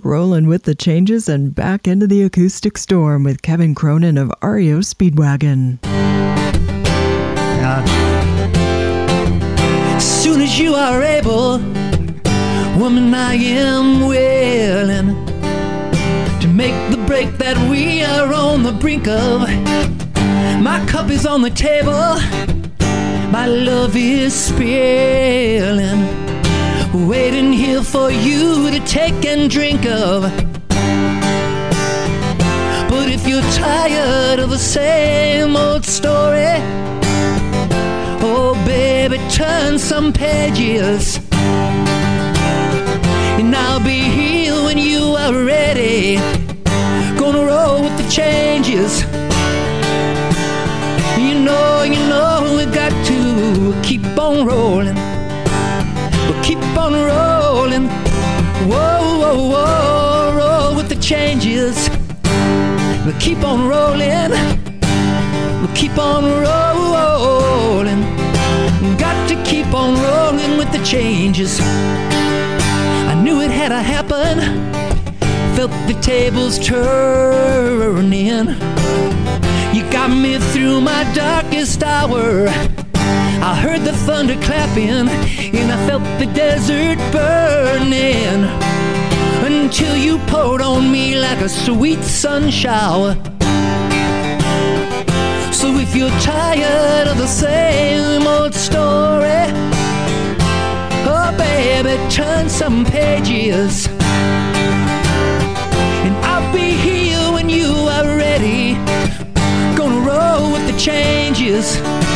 Rolling with the changes and back into the acoustic storm with Kevin Cronin of REO Speedwagon. As soon as you are able, woman, I am willing to make the break that we are on the brink of. My cup is on the table, my love is spilling, waiting here for you to take and drink of. But if you're tired of the same old story, oh baby, turn some pages, and I'll be here when you are ready. Gonna roll with the changes. You know we got to keep on rolling. We'll keep on rolling. Whoa, whoa, whoa, roll with the changes. We'll keep on rolling. We'll keep on rolling. Got to keep on rolling with the changes. I knew it had to happen. Felt the tables turning. You got me through my darkest hour. I heard the thunder clapping, and I felt the desert burning, until you poured on me like a sweet sun shower. So if you're tired of the same old story, oh baby, turn some pages, and I'll be here when you are ready. Gonna roll with the changes.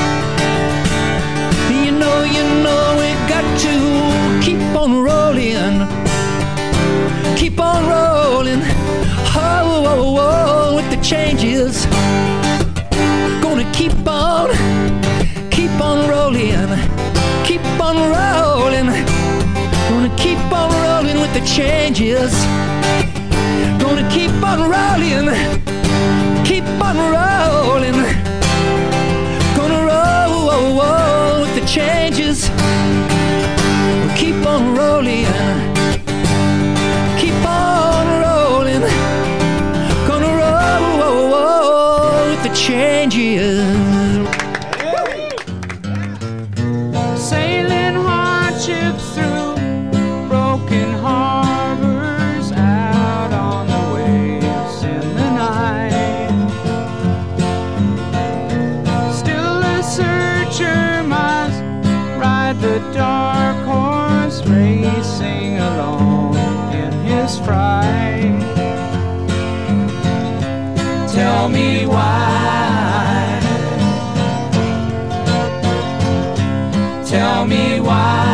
You know we got to keep on rolling. Keep on rolling. Oh, oh, oh, with the changes. Gonna keep on rolling. Keep on rolling. Gonna keep on rolling with the changes. Gonna keep on rolling. Keep on rolling. Gonna roll with the changes. We'll keep on rolling. Keep on rolling. Gonna roll with the changes. Sailing hardships through broken harbors, out on the waves in the night. Still a searcher must ride the dark horse, racing alone in his fright. Tell me why. Tell me why.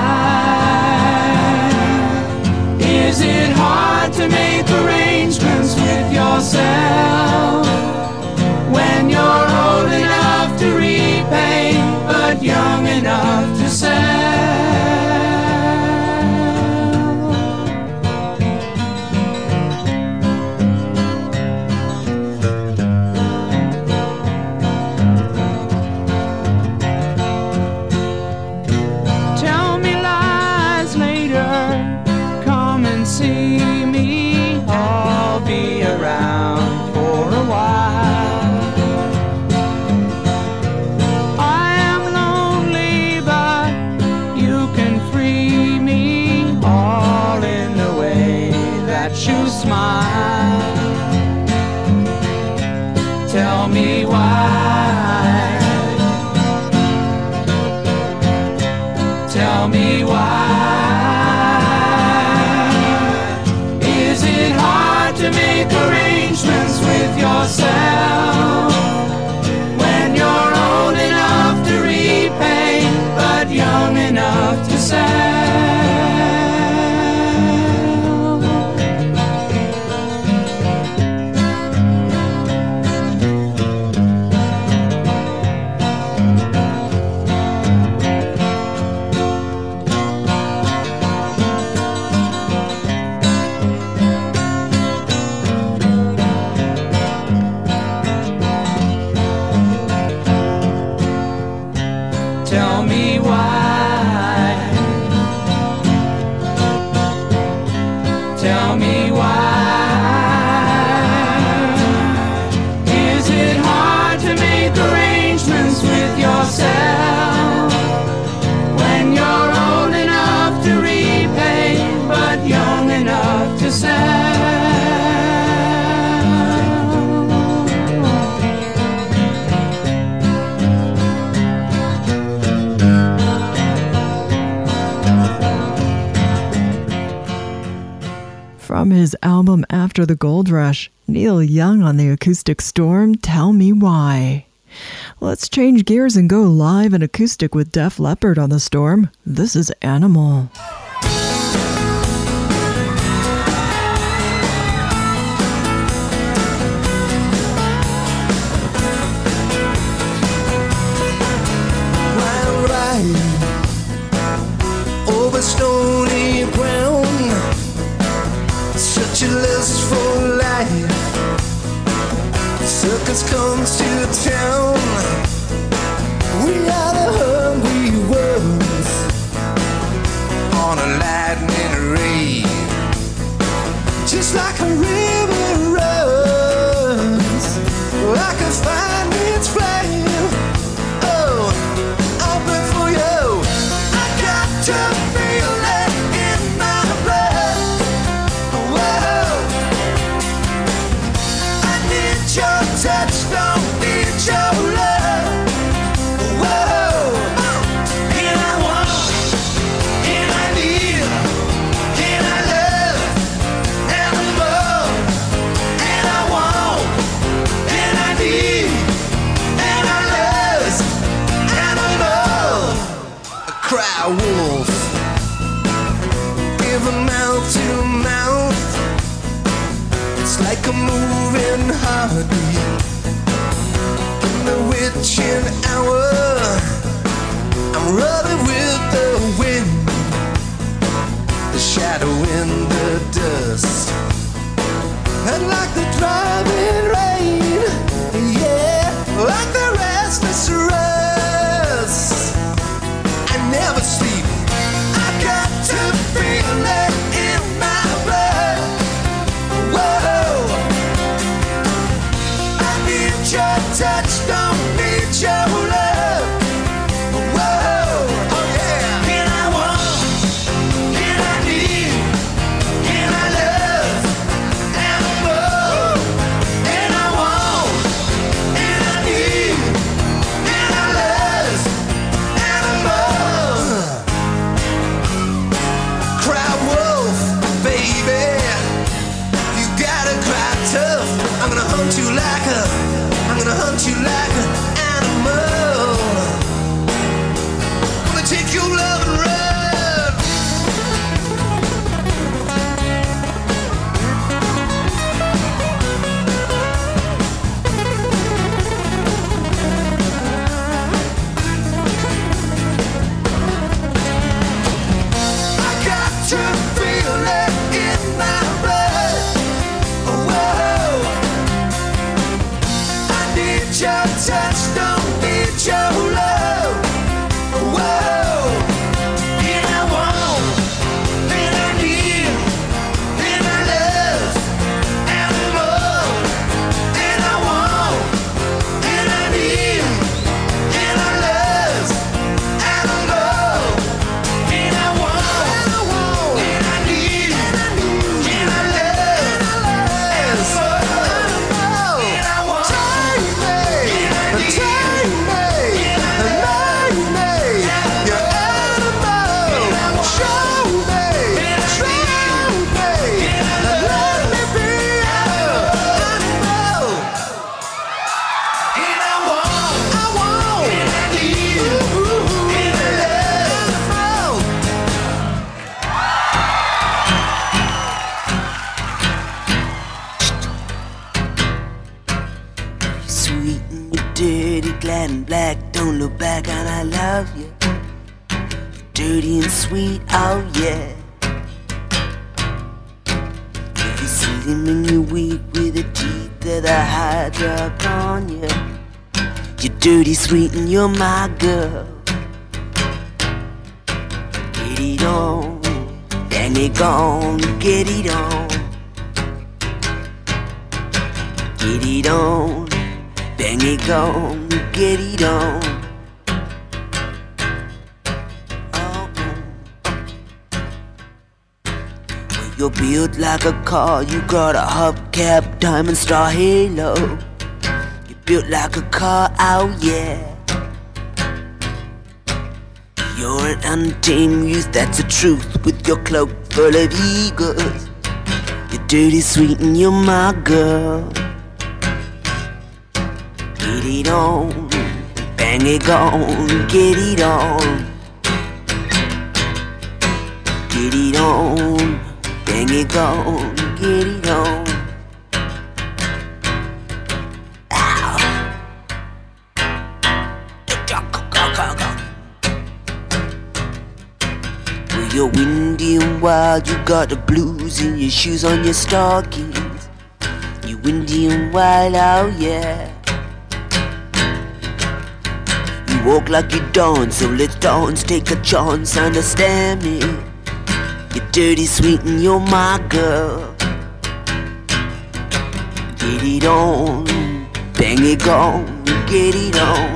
Is it hard to make arrangements with yourself when you're old enough to repay but young enough to sell? Tell me lies later, come and see me, I'll be around for a while. I am lonely, but you can free me, all in the way that you smile. Tell me why. Tell me why. Is it hard to make arrangements with yourself when you're old enough to repay but young enough to sell? Tell me why. Is it hard to make arrangements with yourself when you're old enough to repay but young enough to sell? From his album After the Gold Rush, Neil Young on the Acoustic Storm, Tell Me Why. Let's change gears and go live and acoustic with Def Leppard on the Storm. This is Animal. While riding over stony ground, such a lust for life. Circus comes to town. We are the hungry ones on a lightning rain. Just like a river runs, like a find its flame. Oh, I'll burn for you. I got to feel it in my blood. Your touch, don't need your love. Whoa, and I want, and I need, and I love, and I'm more. And I want, and I need, and I love, and I'm more. Cry wolf, give a mouth to mouth. It's like a moving heartbeat in the witching hour. I'm running with the wind, the shadow in the dust, and like the driving rain, yeah, like the restless rust. I never sleep. I got to feel it in my blood. Whoa, I need your touch, don't need your love. Whoa, oh yeah. And I want, and I need, and I love, and I'm more. And I want, and I need, and I love, and I'm more. Cry wolf, baby. You gotta cry tough. I'm gonna hunt you like an animal. Gonna take your love and run. I got to feel it in my blood. Whoa, I need your touch, don't need your love. Whoa, and I want, and I need, and I love, and I'm more. And I want, and I need, and I love, and I'm more. And I want, and I need, and I love, and I'm more. And I want, take me, you're animal. Show me, and let me be your animal. And I want, and I need, and I love. Sweet and you're dirty, glad and black. Don't look back and I love you. Dirty and sweet, oh yeah. If you're sitting and you're weak with the teeth that I hide upon you, you're dirty, sweet, and you're my girl. Get it on, bang it on, get it on. Get it on, bang it on, get it on. Well, you're built like a car, you got a hubcap, diamond star halo. You're built like a car, oh yeah. You're an untamed youth, that's the truth, with your cloak full of egos. You're dirty, sweet, and you're my girl. Get it on, bang it on, get it on. Get it on, bang it on, get it on. Well, you're windy and wild, you got the blues in your shoes on your stockings. You're windy and wild, oh yeah. You walk like you dance, so let's dance, take a chance, understand me. You're dirty, sweet, and you're my girl. Get it on, bang it on, get it on.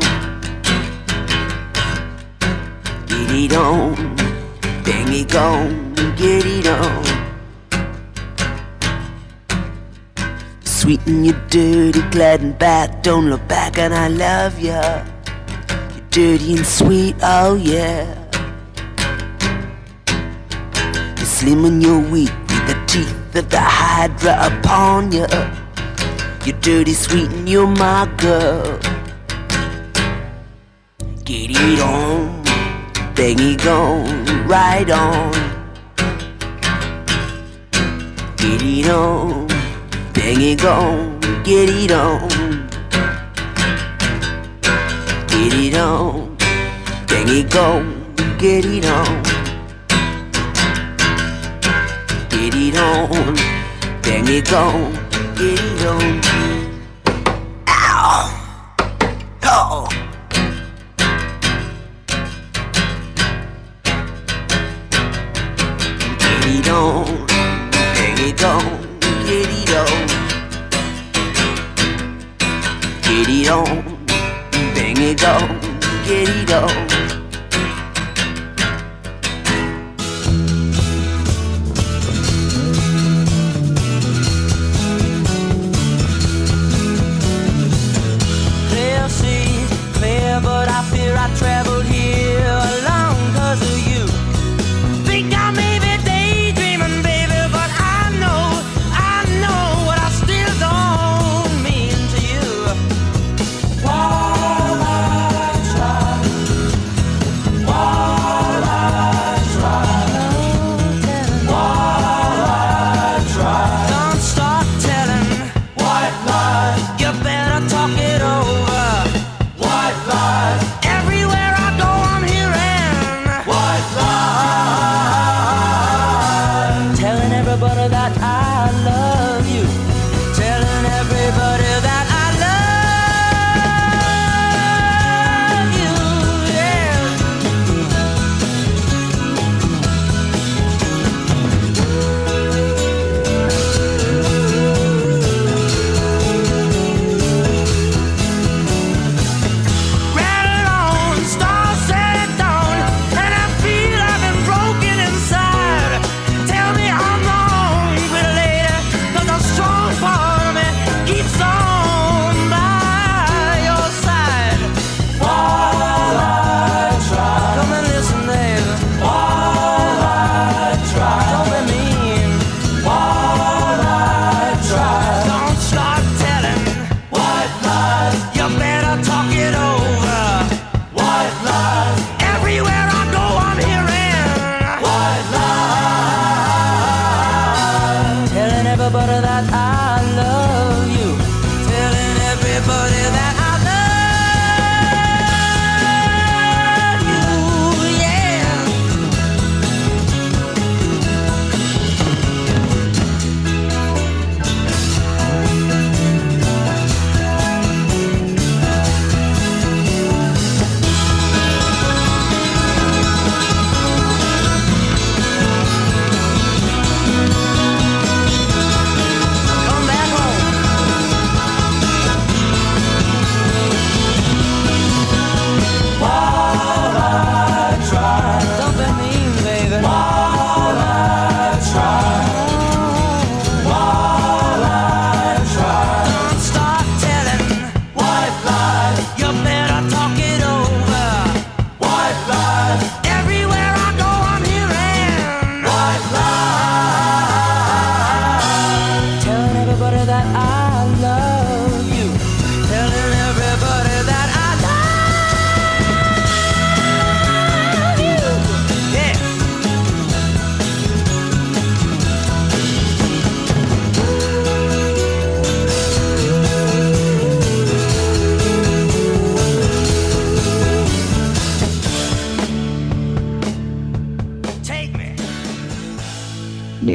Get it on, bang it on, get it on. Sweet and you're dirty, glad and back, don't look back, and I love ya. You're dirty and sweet, oh yeah. You're slim and you're weak, with the teeth of the Hydra upon ya. You're dirty, sweet, and you're my girl. Get it on, bang it on, right on. Get it on, bang it on, get it on. Get it on, bang it on, get it on. Get it on, bang it on, get it on. Ow! Oh! Get it on, bang it on, get it on. Get it on, bang it on, get it on. Clear sea, clear, but I fear I traveled here alone 'cause of you. Think I may be daydreaming, baby, but I know what I still don't mean to you. While I try, while I try, while I try, don't start telling white lies. You better talk it over. White lies. Everywhere I go, I'm hearing white lies. Telling everybody that I love you. Telling everybody that I love you. Yeah. Rattle on, stars set down, and I feel I've been broken inside. Tell me I'm wrong, pretty lady, 'cause a strong part of me keeps on by your side. While I try, come and listen, baby. While I try, don't be mean. While I try, don't start telling white lies. You better talk it over. White lies. Everywhere I go, I'm hearing white lies. Telling everybody that I love you. Telling everybody that I love you. Yeah.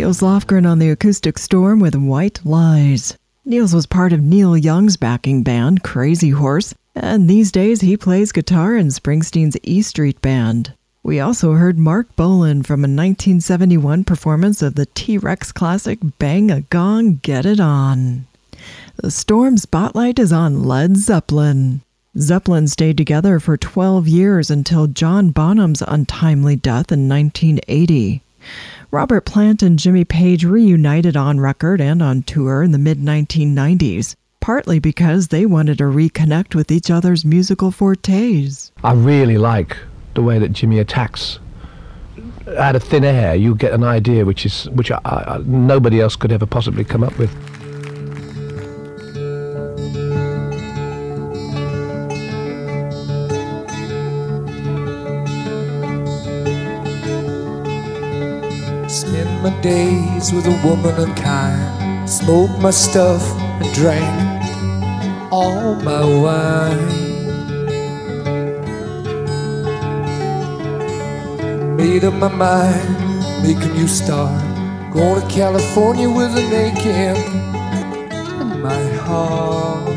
Niels Lofgren on the Acoustic Storm with White Lies. Niels was part of Neil Young's backing band, Crazy Horse, and these days he plays guitar in Springsteen's E Street Band. We also heard Mark Bolan from a 1971 performance of the T-Rex classic Bang a Gong, Get It On. The Storm spotlight is on Led Zeppelin. Zeppelin stayed together for 12 years until John Bonham's untimely death in 1980. Robert Plant and Jimmy Page reunited on record and on tour in the mid-1990s, partly because they wanted to reconnect with each other's musical fortes. I really like the way that Jimmy attacks. Out of thin air, you get an idea which nobody else could ever possibly come up with. Spend my days with a woman unkind, smoke my stuff and drank all my wine. Made up my mind, make a new start, going to California with an aching in my heart.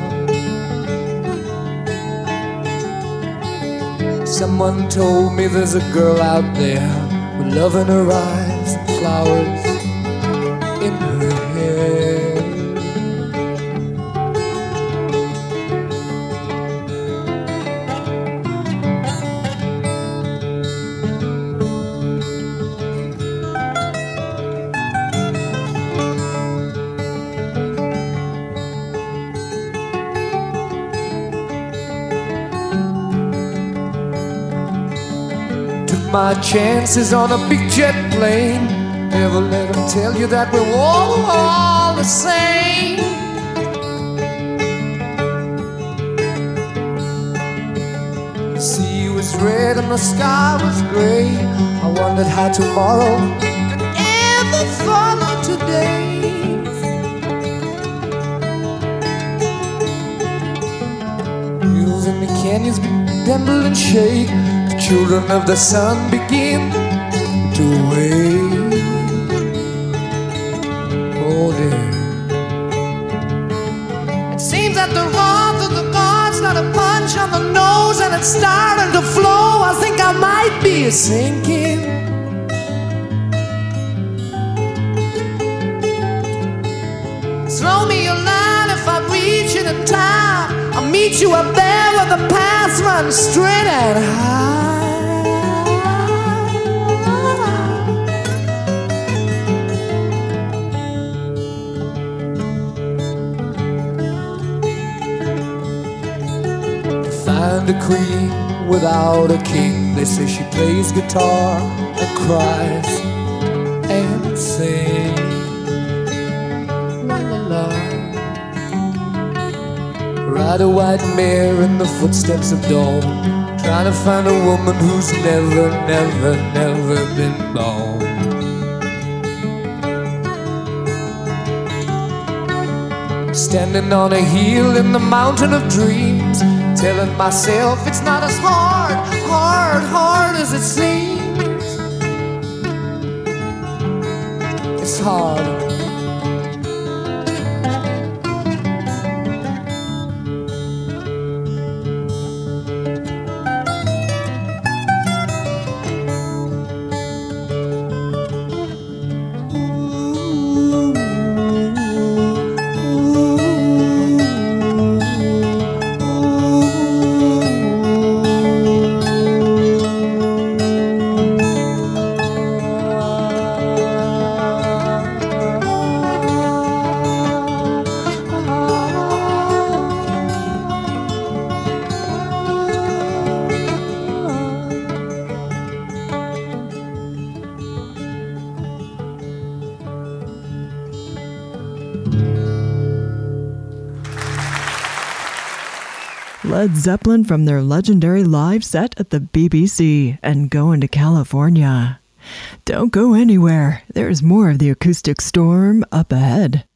Someone told me there's a girl out there with love in her eyes and flowers in her hair. My chances on a big jet plane. Never let them tell you that we're all the same. The sea was red and the sky was gray. I wondered how tomorrow could ever follow today. Hills in the canyons bend and shake. Children of the sun begin to wake. Oh dear. It seems that the wrath of the gods got a punch on the nose and it's starting to flow. I think I might be sinking. Throw me a line if I reach it in time. I'll meet you up there where the paths run straight and high. Find a queen without a king. They say she plays guitar and cries and sings. La la la. Ride a white mare in the footsteps of dawn, trying to find a woman who's never, never, never been born. Standing on a hill in the mountain of dreams, telling myself it's not as hard as it seems. It's hard. Led Zeppelin from their legendary live set at the BBC and Going to California. Don't go anywhere. There's more of the Acoustic Storm up ahead.